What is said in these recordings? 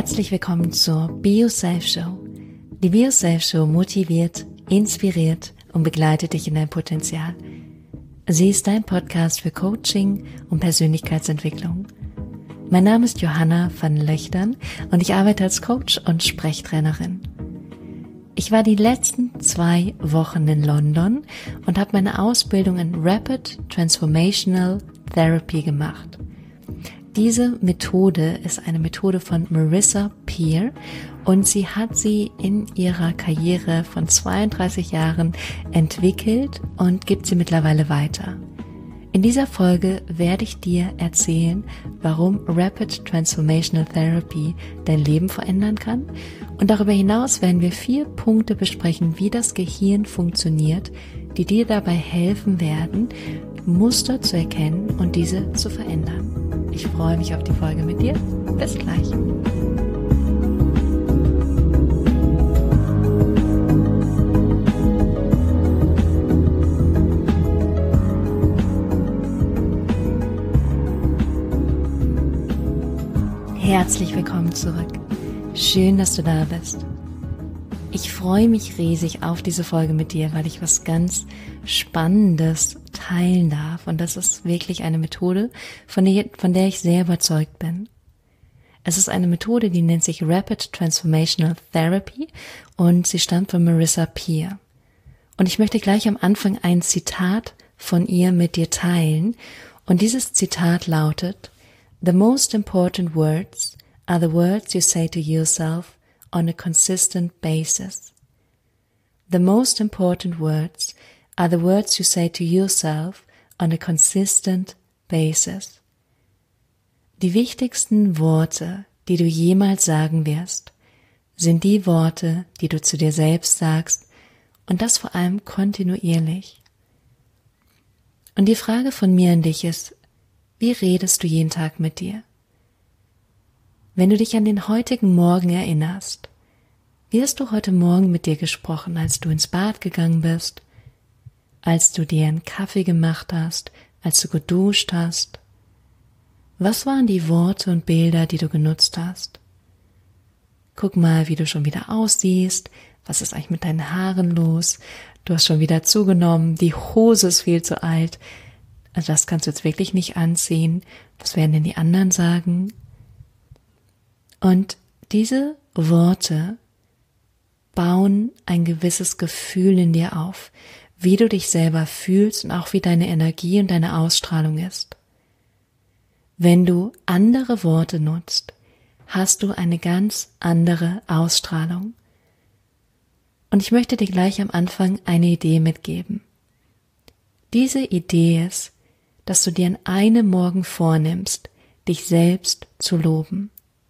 Herzlich willkommen zur Be Yourself Show. Die Be Yourself Show motiviert, inspiriert und begleitet dich in dein Potenzial. Sie ist dein Podcast für Coaching und Persönlichkeitsentwicklung. Mein Name ist Johanna van Löchtern und ich arbeite als Coach und Sprechtrainerin. Ich war die letzten 2 Wochen in London und habe meine Ausbildung in Rapid Transformational Therapy gemacht. Diese Methode ist eine Methode von Marissa Peer und sie hat sie in ihrer Karriere von 32 Jahren entwickelt und gibt sie mittlerweile weiter. In dieser Folge werde ich dir erzählen, warum Rapid Transformational Therapy dein Leben verändern kann, und darüber hinaus werden wir 4 Punkte besprechen, wie das Gehirn funktioniert, die dir dabei helfen werden, Muster zu erkennen und diese zu verändern. Ich freue mich auf die Folge mit dir. Bis gleich. Herzlich willkommen zurück. Schön, dass du da bist. Ich freue mich riesig auf diese Folge mit dir, weil ich was ganz Spannendes teilen darf. Und das ist wirklich eine Methode, von der ich sehr überzeugt bin. Es ist eine Methode, die nennt sich Rapid Transformational Therapy und sie stammt von Marissa Peer. Und ich möchte gleich am Anfang ein Zitat von ihr mit dir teilen. Und dieses Zitat lautet: "The most important words are the words you say to yourself on a consistent basis. The most important words are the words you say to yourself on a consistent basis." Die wichtigsten Worte, die du jemals sagen wirst, sind die Worte, die du zu dir selbst sagst, und das vor allem kontinuierlich. Und die Frage von mir an dich ist: Wie redest du jeden Tag mit dir? Wenn du dich an den heutigen Morgen erinnerst, wie hast du heute Morgen mit dir gesprochen, als du ins Bad gegangen bist, als du dir einen Kaffee gemacht hast, als du geduscht hast? Was waren die Worte und Bilder, die du genutzt hast? Guck mal, wie du schon wieder aussiehst. Was ist eigentlich mit deinen Haaren los? Du hast schon wieder zugenommen, die Hose ist viel zu alt. Also das kannst du jetzt wirklich nicht anziehen. Was werden denn die anderen sagen? Und diese Worte bauen ein gewisses Gefühl in dir auf, wie du dich selber fühlst und auch wie deine Energie und deine Ausstrahlung ist. Wenn du andere Worte nutzt, hast du eine ganz andere Ausstrahlung. Und ich möchte dir gleich am Anfang eine Idee mitgeben. Diese Idee ist, dass du dir an einem Morgen vornimmst, dich selbst zu loben.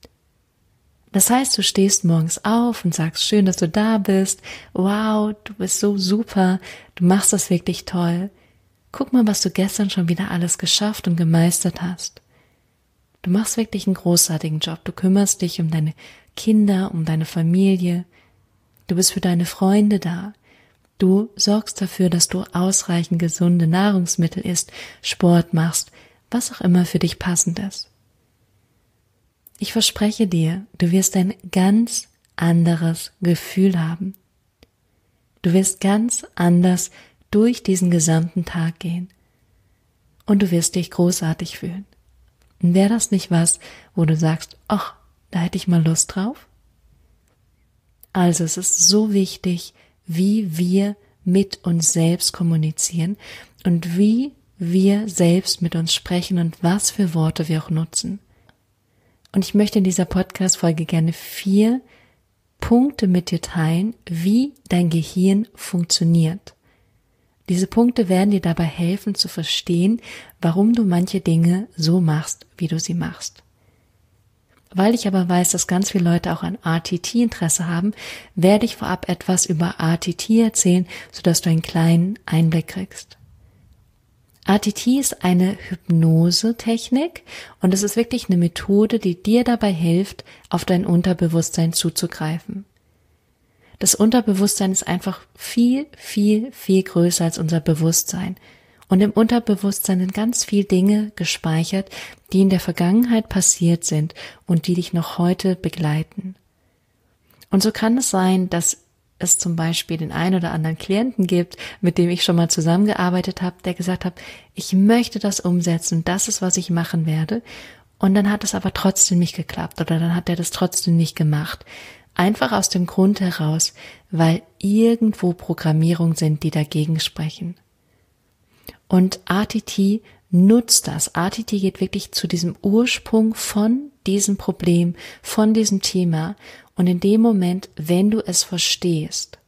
Das heißt, du stehst morgens auf und sagst: Schön, dass du da bist. Wow, du bist so super. Du machst das wirklich toll. Guck mal, was du gestern schon wieder alles geschafft und gemeistert hast. Du machst wirklich einen großartigen Job. Du kümmerst dich um deine Kinder, um deine Familie. Du bist für deine Freunde da. Du sorgst dafür, dass du ausreichend gesunde Nahrungsmittel isst, Sport machst, was auch immer für dich passend ist. Ich verspreche dir, du wirst ein ganz anderes Gefühl haben. Du wirst ganz anders durch diesen gesamten Tag gehen. Und du wirst dich großartig fühlen. Und wäre das nicht was, wo du sagst: ach, da hätte ich mal Lust drauf? Also es ist so wichtig, wie wir mit uns selbst kommunizieren und wie wir selbst mit uns sprechen und was für Worte wir auch nutzen. Und ich möchte in dieser Podcast-Folge gerne 4 Punkte mit dir teilen, wie dein Gehirn funktioniert. Diese Punkte werden dir dabei helfen zu verstehen, warum du manche Dinge so machst, wie du sie machst. Weil ich aber weiß, dass ganz viele Leute auch an RTT Interesse haben, werde ich vorab etwas über RTT erzählen, sodass du einen kleinen Einblick kriegst. RTT ist eine Hypnose-Technik und es ist wirklich eine Methode, die dir dabei hilft, auf dein Unterbewusstsein zuzugreifen. Das Unterbewusstsein ist einfach viel, viel, viel größer als unser Bewusstsein. Und im Unterbewusstsein sind ganz viele Dinge gespeichert, die in der Vergangenheit passiert sind und die dich noch heute begleiten. Und so kann es sein, dass es zum Beispiel den einen oder anderen Klienten gibt, mit dem ich schon mal zusammengearbeitet habe, der gesagt hat, ich möchte das umsetzen, das ist, was ich machen werde. Und dann hat es aber trotzdem nicht geklappt oder dann hat er das trotzdem nicht gemacht. Einfach aus dem Grund heraus, weil irgendwo Programmierungen sind, die dagegen sprechen. Und RTT nutzt das. RTT geht wirklich zu diesem Ursprung von diesem Problem, von diesem Thema. Und in dem Moment, wenn du es verstehst,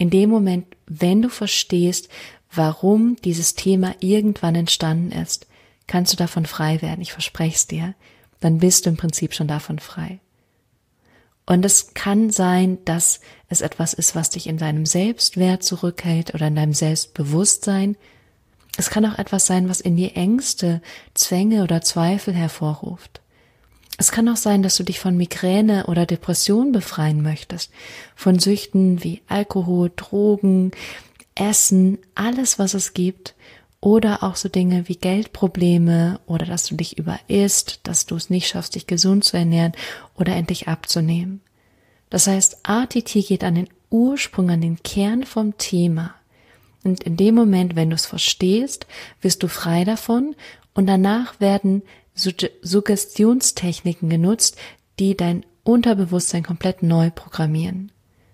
warum dieses Thema irgendwann entstanden ist, kannst du davon frei werden. Ich verspreche es dir. Dann bist du im Prinzip schon davon frei. Und es kann sein, dass es etwas ist, was dich in deinem Selbstwert zurückhält oder in deinem Selbstbewusstsein. Es kann auch etwas sein, was in dir Ängste, Zwänge oder Zweifel hervorruft. Es kann auch sein, dass du dich von Migräne oder Depression befreien möchtest, von Süchten wie Alkohol, Drogen, Essen, alles, was es gibt, oder auch so Dinge wie Geldprobleme oder dass du dich überisst, dass du es nicht schaffst, dich gesund zu ernähren oder endlich abzunehmen. Das heißt, RTT geht an den Ursprung, an den Kern vom Thema. Und in dem Moment, wenn du es verstehst, wirst du frei davon und danach werden Suggestionstechniken genutzt, die dein Unterbewusstsein komplett neu programmieren.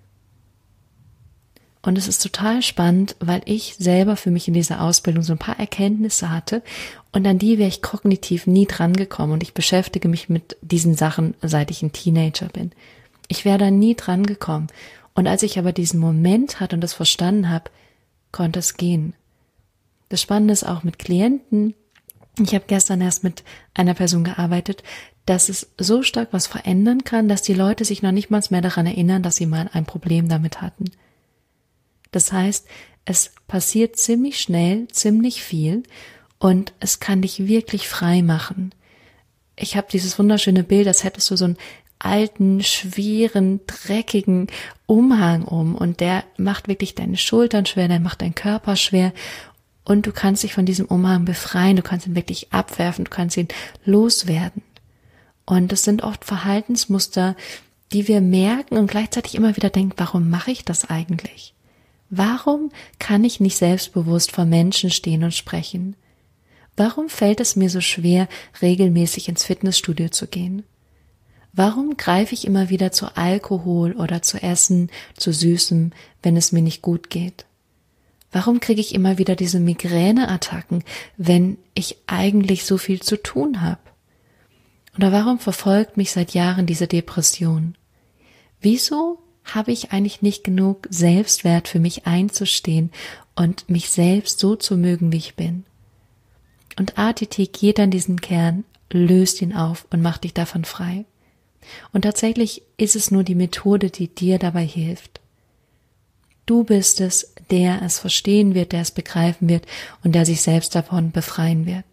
Und es ist total spannend, weil ich selber für mich in dieser Ausbildung so ein paar Erkenntnisse hatte und an die wäre ich kognitiv nie dran gekommen und ich beschäftige mich mit diesen Sachen, seit ich ein Teenager bin. Ich wäre da nie dran gekommen. Und als ich aber diesen Moment hatte und das verstanden habe, konnte es gehen. Das Spannende ist auch mit Klienten. Ich habe gestern erst mit einer Person gearbeitet, dass es so stark was verändern kann, dass die Leute sich noch nicht mal mehr daran erinnern, dass sie mal ein Problem damit hatten. Das heißt, es passiert ziemlich schnell, ziemlich viel und es kann dich wirklich frei machen. Ich habe dieses wunderschöne Bild, als hättest du so einen alten, schweren, dreckigen Umhang um und der macht wirklich deine Schultern schwer, der macht deinen Körper schwer und du kannst dich von diesem Umhang befreien, du kannst ihn wirklich abwerfen, du kannst ihn loswerden. Und es sind oft Verhaltensmuster, die wir merken und gleichzeitig immer wieder denken, warum mache ich das eigentlich? Warum kann ich nicht selbstbewusst vor Menschen stehen und sprechen? Warum fällt es mir so schwer, regelmäßig ins Fitnessstudio zu gehen? Warum greife ich immer wieder zu Alkohol oder zu Essen, zu Süßem, wenn es mir nicht gut geht? Warum kriege ich immer wieder diese Migräneattacken, wenn ich eigentlich so viel zu tun habe? Oder warum verfolgt mich seit Jahren diese Depression? Wieso habe ich eigentlich nicht genug Selbstwert für mich einzustehen und mich selbst so zu mögen, wie ich bin? Und RTT geht an diesen Kern, löst ihn auf und macht dich davon frei. Und tatsächlich ist es nur die Methode, die dir dabei hilft. Du bist es, der es verstehen wird, der es begreifen wird und der sich selbst davon befreien wird.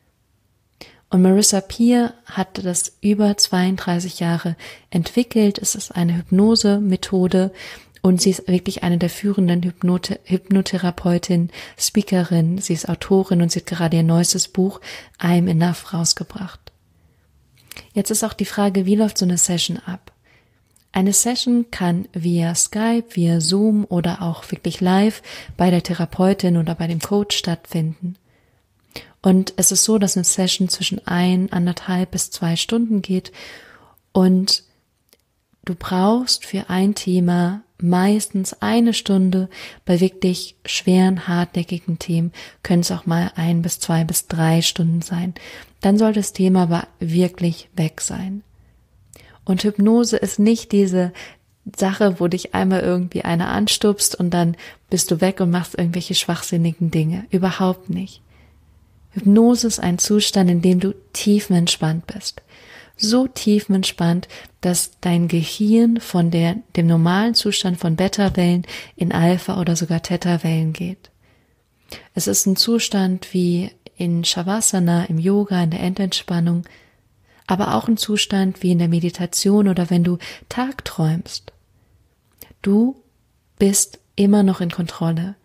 Und Marissa Peer hat das über 32 Jahre entwickelt. Es ist eine Hypnose-Methode und sie ist wirklich eine der führenden Hypnotherapeutin, Speakerin. Sie ist Autorin und sie hat gerade ihr neuestes Buch I'm Enough rausgebracht. Jetzt ist auch die Frage, wie läuft so eine Session ab? Eine Session kann via Skype, via Zoom oder auch wirklich live bei der Therapeutin oder bei dem Coach stattfinden. Und es ist so, dass eine Session zwischen 1,5 bis 2 Stunden geht und du brauchst für ein Thema meistens 1 Stunde. Bei wirklich schweren, hartnäckigen Themen können es auch mal 1 bis 2 bis 3 Stunden sein. Dann soll das Thema aber wirklich weg sein. Und Hypnose ist nicht diese Sache, wo dich einmal irgendwie einer anstupst und dann bist du weg und machst irgendwelche schwachsinnigen Dinge. Überhaupt nicht. Hypnose ist ein Zustand, in dem du tiefenentspannt bist. So tiefenentspannt, dass dein Gehirn von dem normalen Zustand von Beta-Wellen in Alpha- oder sogar Theta-Wellen geht. Es ist ein Zustand wie in Shavasana, im Yoga, in der Endentspannung, aber auch ein Zustand wie in der Meditation oder wenn du tagträumst. Du bist immer noch in Kontrolle.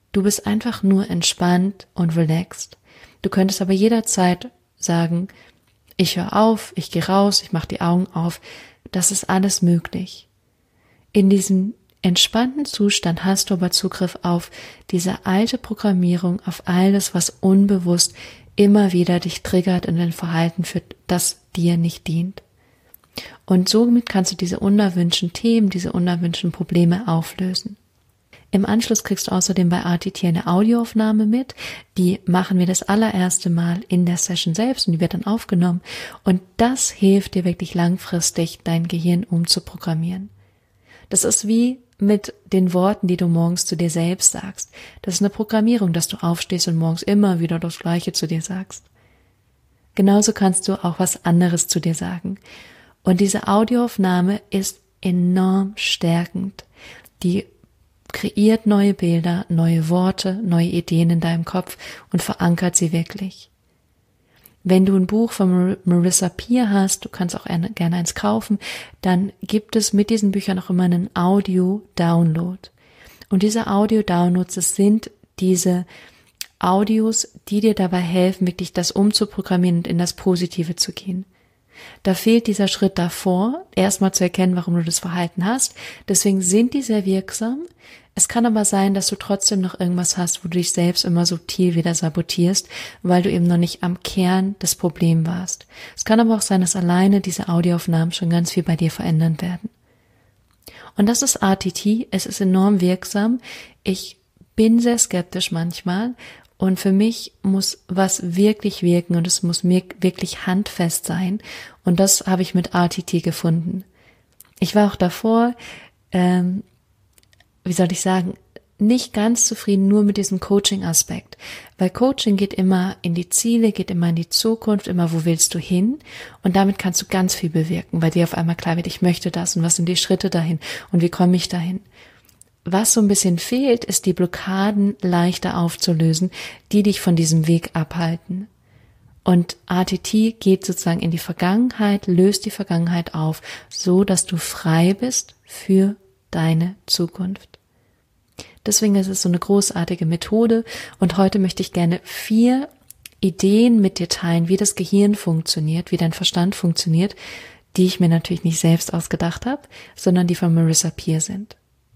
Du bist einfach nur entspannt und relaxed. Du könntest aber jederzeit sagen, ich höre auf, ich gehe raus, ich mache die Augen auf. Das ist alles möglich. In diesem entspannten Zustand hast du aber Zugriff auf diese alte Programmierung, auf alles, was unbewusst immer wieder dich triggert in ein Verhalten führt, das dir nicht dient. Und somit kannst du diese unerwünschten Themen, diese unerwünschten Probleme auflösen. Im Anschluss kriegst du außerdem bei RTT eine Audioaufnahme mit. Die machen wir das allererste Mal in der Session selbst und die wird dann aufgenommen. Und das hilft dir wirklich langfristig, dein Gehirn umzuprogrammieren. Das ist wie mit den Worten, die du morgens zu dir selbst sagst. Das ist eine Programmierung, dass du aufstehst und morgens immer wieder das Gleiche zu dir sagst. Genauso kannst du auch was anderes zu dir sagen. Und diese Audioaufnahme ist enorm stärkend. Die kreiert neue Bilder, neue Worte, neue Ideen in deinem Kopf und verankert sie wirklich. Wenn du ein Buch von Marissa Peer hast, du kannst auch gerne eins kaufen, dann gibt es mit diesen Büchern auch immer einen Audio-Download. Und diese Audio-Downloads, das sind diese Audios, die dir dabei helfen, wirklich das umzuprogrammieren und in das Positive zu gehen. Da fehlt dieser Schritt davor, erstmal zu erkennen, warum du das Verhalten hast. Deswegen sind die sehr wirksam. Es kann aber sein, dass du trotzdem noch irgendwas hast, wo du dich selbst immer subtil wieder sabotierst, weil du eben noch nicht am Kern des Problems warst. Es kann aber auch sein, dass alleine diese Audioaufnahmen schon ganz viel bei dir verändern werden. Und das ist RTT. Es ist enorm wirksam. Ich bin sehr skeptisch manchmal. Und für mich muss was wirklich wirken und es muss wirklich handfest sein. Und das habe ich mit RTT gefunden. Ich war auch davor, nicht ganz zufrieden nur mit diesem Coaching-Aspekt. Weil Coaching geht immer in die Ziele, geht immer in die Zukunft, immer wo willst du hin. Und damit kannst du ganz viel bewirken, weil dir auf einmal klar wird, ich möchte das und was sind die Schritte dahin und wie komme ich dahin. Was so ein bisschen fehlt, ist die Blockaden leichter aufzulösen, die dich von diesem Weg abhalten. Und RTT geht sozusagen in die Vergangenheit, löst die Vergangenheit auf, so dass du frei bist für deine Zukunft. Deswegen ist es so eine großartige Methode und heute möchte ich gerne 4 Ideen mit dir teilen, wie das Gehirn funktioniert, wie dein Verstand funktioniert, die ich mir natürlich nicht selbst ausgedacht habe, sondern die von Marissa Peer sind.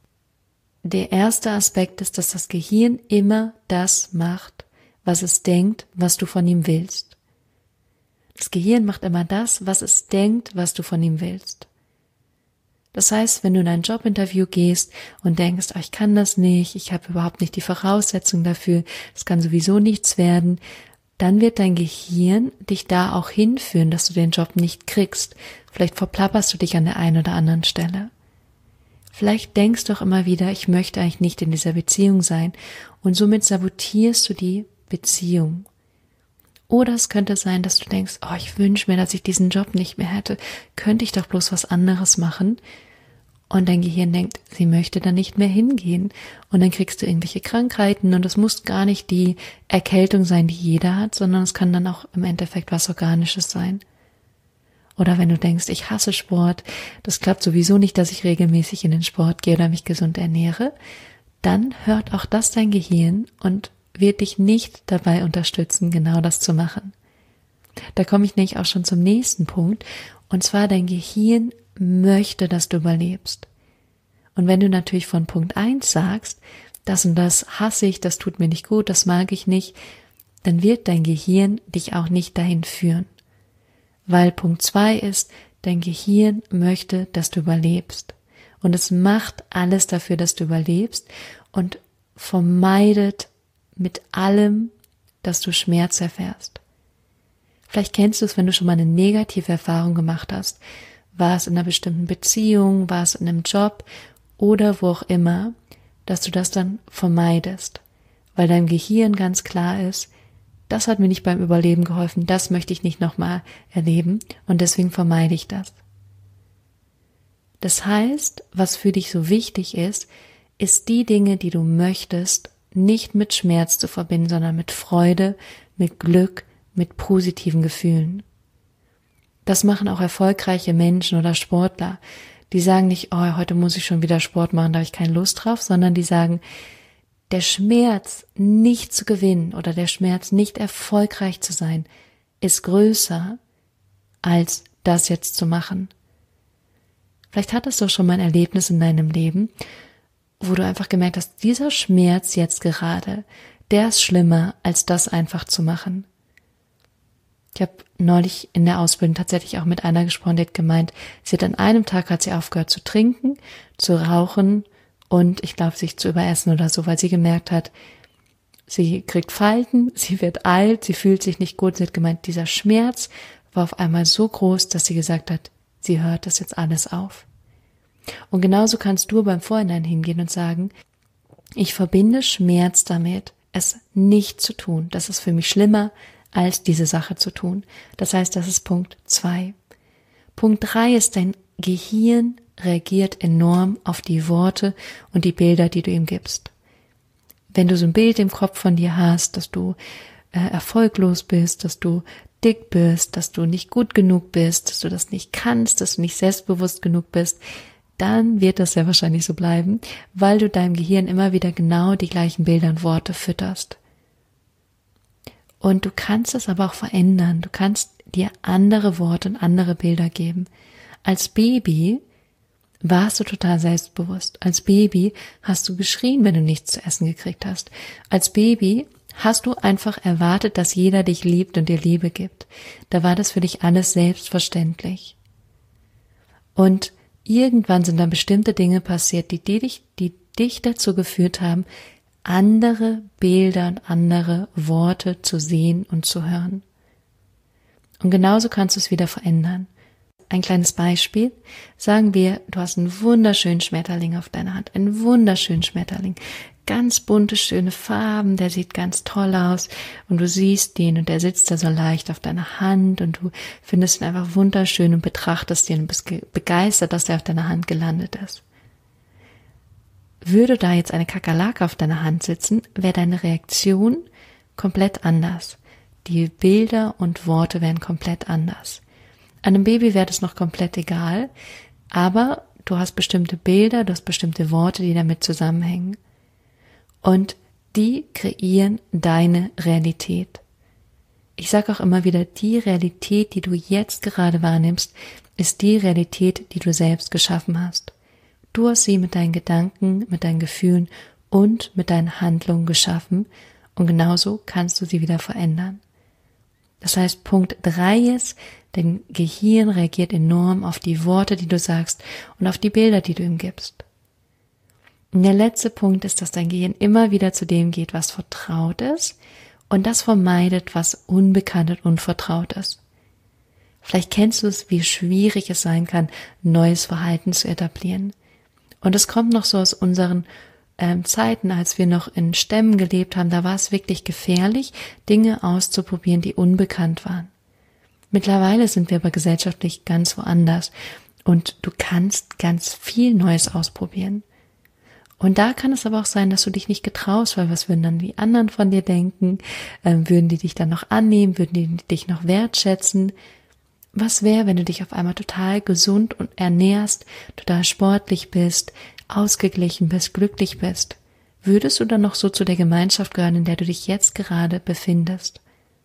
Der erste Aspekt ist, dass das Gehirn immer das macht, was es denkt, was du von ihm willst. Das Gehirn macht immer das, was es denkt, was du von ihm willst. Das heißt, wenn du in ein Jobinterview gehst und denkst, ich kann das nicht, ich habe überhaupt nicht die Voraussetzungen dafür, es kann sowieso nichts werden, dann wird dein Gehirn dich da auch hinführen, dass du den Job nicht kriegst. Vielleicht verplapperst du dich an der einen oder anderen Stelle. Vielleicht denkst du auch immer wieder, ich möchte eigentlich nicht in dieser Beziehung sein und somit sabotierst du die Beziehung. Oder es könnte sein, dass du denkst, ich wünsche mir, dass ich diesen Job nicht mehr hätte, könnte ich doch bloß was anderes machen. Und dein Gehirn denkt, sie möchte da nicht mehr hingehen. Und dann kriegst du irgendwelche Krankheiten und es muss gar nicht die Erkältung sein, die jeder hat, sondern es kann dann auch im Endeffekt was Organisches sein. Oder wenn du denkst, ich hasse Sport, das klappt sowieso nicht, dass ich regelmäßig in den Sport gehe oder mich gesund ernähre, dann hört auch das dein Gehirn und wird dich nicht dabei unterstützen, genau das zu machen. Da komme ich nämlich auch schon zum nächsten Punkt, und zwar dein Gehirn möchte, dass du überlebst. Und wenn du natürlich von Punkt 1 sagst, das und das hasse ich, das tut mir nicht gut, das mag ich nicht, dann wird dein Gehirn dich auch nicht dahin führen. Weil Punkt 2 ist, dein Gehirn möchte, dass du überlebst. Und es macht alles dafür, dass du überlebst und vermeidet mit allem, dass du Schmerz erfährst. Vielleicht kennst du es, wenn du schon mal eine negative Erfahrung gemacht hast. War es in einer bestimmten Beziehung, war es in einem Job oder wo auch immer, dass du das dann vermeidest, weil deinem Gehirn ganz klar ist, das hat mir nicht beim Überleben geholfen, das möchte ich nicht nochmal erleben und deswegen vermeide ich das. Das heißt, was für dich so wichtig ist die Dinge, die du möchtest, nicht mit Schmerz zu verbinden, sondern mit Freude, mit Glück, mit positiven Gefühlen. Das machen auch erfolgreiche Menschen oder Sportler. Die sagen nicht, heute muss ich schon wieder Sport machen, da habe ich keine Lust drauf, sondern die sagen, der Schmerz nicht zu gewinnen oder der Schmerz nicht erfolgreich zu sein, ist größer als das jetzt zu machen. Vielleicht hattest du schon mal ein Erlebnis in deinem Leben, wo du einfach gemerkt hast, dieser Schmerz jetzt gerade, der ist schlimmer, als das einfach zu machen. Ich habe neulich in der Ausbildung tatsächlich auch mit einer gesprochen, die hat gemeint, sie hat an einem Tag hat sie aufgehört zu trinken, zu rauchen und ich glaube, sich zu überessen oder so, weil sie gemerkt hat, sie kriegt Falten, sie wird alt, sie fühlt sich nicht gut. Sie hat gemeint, dieser Schmerz war auf einmal so groß, dass sie gesagt hat, sie hört das jetzt alles auf. Und genauso kannst du beim Vorhinein hingehen und sagen, ich verbinde Schmerz damit, es nicht zu tun. Das ist für mich schlimmer, als diese Sache zu tun. Das heißt, das ist Punkt 2. Punkt 3 ist, dein Gehirn reagiert enorm auf die Worte und die Bilder, die du ihm gibst. Wenn du so ein Bild im Kopf von dir hast, dass du erfolglos bist, dass du dick bist, dass du nicht gut genug bist, dass du das nicht kannst, dass du nicht selbstbewusst genug bist, dann wird das sehr wahrscheinlich so bleiben, weil du deinem Gehirn immer wieder genau die gleichen Bilder und Worte fütterst. Und du kannst es aber auch verändern. Du kannst dir andere Worte und andere Bilder geben. Als Baby warst du total selbstbewusst. Als Baby hast du geschrien, wenn du nichts zu essen gekriegt hast. Als Baby hast du einfach erwartet, dass jeder dich liebt und dir Liebe gibt. Da war das für dich alles selbstverständlich. Und irgendwann sind dann bestimmte Dinge passiert, die dich dazu geführt haben, andere Bilder und andere Worte zu sehen und zu hören. Und genauso kannst du es wieder verändern. Ein kleines Beispiel. Sagen wir, du hast einen wunderschönen Schmetterling auf deiner Hand. Einen wunderschönen Schmetterling. Ganz bunte, schöne Farben. Der sieht ganz toll aus. Und du siehst den und der sitzt da so leicht auf deiner Hand. Und du findest ihn einfach wunderschön und betrachtest ihn und bist begeistert, dass der auf deiner Hand gelandet ist. Würde da jetzt eine Kakerlake auf deiner Hand sitzen, wäre deine Reaktion komplett anders. Die Bilder und Worte wären komplett anders. Einem Baby wäre das noch komplett egal, aber du hast bestimmte Bilder, du hast bestimmte Worte, die damit zusammenhängen. Und die kreieren deine Realität. Ich sage auch immer wieder, die Realität, die du jetzt gerade wahrnimmst, ist die Realität, die du selbst geschaffen hast. Du hast sie mit deinen Gedanken, mit deinen Gefühlen und mit deinen Handlungen geschaffen und genauso kannst du sie wieder verändern. Das heißt, Punkt 3 ist, dein Gehirn reagiert enorm auf die Worte, die du sagst und auf die Bilder, die du ihm gibst. Und der letzte Punkt ist, dass dein Gehirn immer wieder zu dem geht, was vertraut ist und das vermeidet, was unbekannt und unvertraut ist. Vielleicht kennst du es, wie schwierig es sein kann, neues Verhalten zu etablieren. Und es kommt noch so aus unseren Zeiten, als wir noch in Stämmen gelebt haben, da war es wirklich gefährlich, Dinge auszuprobieren, die unbekannt waren. Mittlerweile sind wir aber gesellschaftlich ganz woanders und du kannst ganz viel Neues ausprobieren. Und da kann es aber auch sein, dass du dich nicht getraust, weil was würden dann die anderen von dir denken? Würden die dich dann noch annehmen? Würden die dich noch wertschätzen? Was wäre, wenn du dich auf einmal total gesund und ernährst, total sportlich bist, ausgeglichen bist, glücklich bist? Würdest du dann noch so zu der Gemeinschaft gehören, in der du dich jetzt gerade befindest?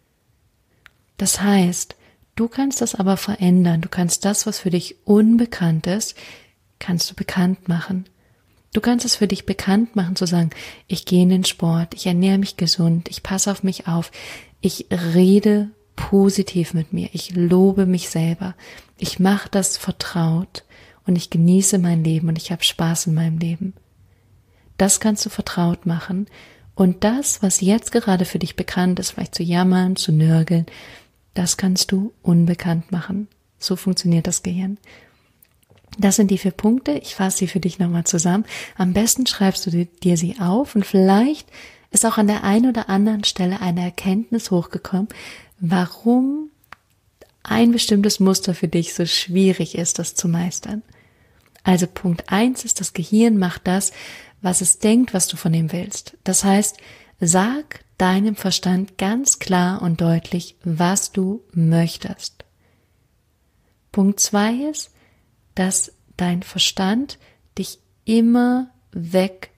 Das heißt, du kannst das aber verändern. Du kannst das, was für dich unbekannt ist, kannst du bekannt machen. Du kannst es für dich bekannt machen, zu sagen, ich gehe in den Sport, ich ernähre mich gesund, ich passe auf mich auf, ich rede positiv mit mir, ich lobe mich selber, ich mache das vertraut und ich genieße mein Leben und ich habe Spaß in meinem Leben. Das kannst du vertraut machen und das, was jetzt gerade für dich bekannt ist, vielleicht zu jammern, zu nörgeln, das kannst du unbekannt machen. So funktioniert das Gehirn. Das sind die 4 Punkte. Ich fasse sie für dich nochmal zusammen. Am besten schreibst du dir sie auf und vielleicht ist auch an der einen oder anderen Stelle eine Erkenntnis hochgekommen, warum ein bestimmtes Muster für dich so schwierig ist, das zu meistern. Also Punkt 1 ist, das Gehirn macht das, was es denkt, was du von ihm willst. Das heißt, sag deinem Verstand ganz klar und deutlich, was du möchtest. Punkt 2 ist, dass dein Verstand dich immer weg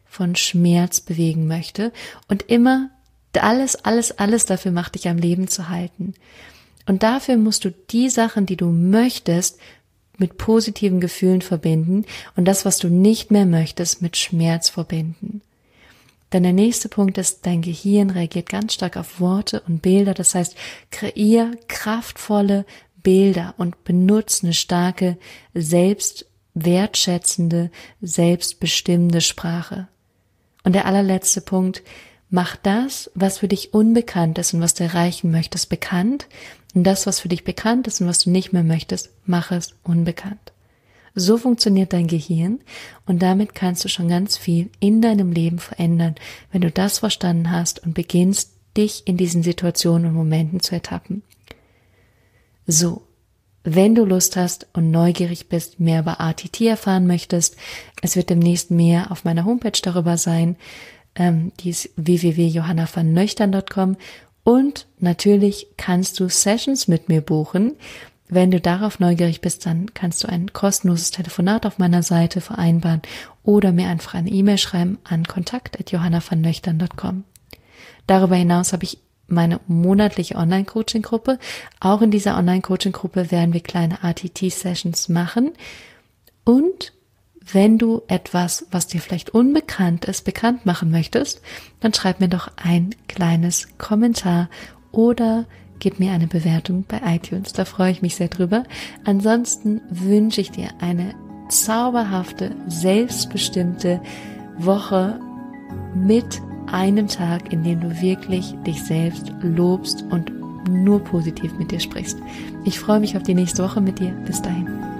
von Schmerz bewegen möchte und immer alles dafür macht, dich am Leben zu halten. Und dafür musst du die Sachen, die du möchtest, mit positiven Gefühlen verbinden und das, was du nicht mehr möchtest, mit Schmerz verbinden. Denn der nächste Punkt ist, dein Gehirn reagiert ganz stark auf Worte und Bilder. Das heißt, kreier kraftvolle Bilder und benutze eine starke, selbstwertschätzende, selbstbestimmende Sprache. Und der allerletzte Punkt, mach das, was für dich unbekannt ist und was du erreichen möchtest, bekannt. Und das, was für dich bekannt ist und was du nicht mehr möchtest, mach es unbekannt. So funktioniert dein Gehirn und damit kannst du schon ganz viel in deinem Leben verändern, wenn du das verstanden hast und beginnst, dich in diesen Situationen und Momenten zu ertappen. So, wenn du Lust hast und neugierig bist, mehr über ATT erfahren möchtest, es wird demnächst mehr auf meiner Homepage darüber sein, die ist www.johannavannöchtern.com und natürlich kannst du Sessions mit mir buchen. Wenn du darauf neugierig bist, dann kannst du ein kostenloses Telefonat auf meiner Seite vereinbaren oder mir einfach eine E-Mail schreiben an kontakt@johannavannöchtern.com. Darüber hinaus habe ich meine monatliche Online-Coaching-Gruppe. Auch in dieser Online-Coaching-Gruppe werden wir kleine ATT-Sessions machen. Und wenn du etwas, was dir vielleicht unbekannt ist, bekannt machen möchtest, dann schreib mir doch ein kleines Kommentar oder gib mir eine Bewertung bei iTunes. Da freue ich mich sehr drüber. Ansonsten wünsche ich dir eine zauberhafte, selbstbestimmte Woche mit einem Tag, in dem du wirklich dich selbst lobst und nur positiv mit dir sprichst. Ich freue mich auf die nächste Woche mit dir. Bis dahin.